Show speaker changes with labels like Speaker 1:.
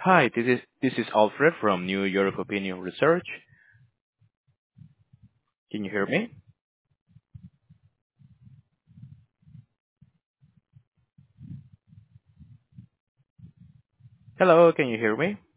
Speaker 1: Hi, this is Alfred from New York Opinion Research. Can you hear me? Hello, can you hear me?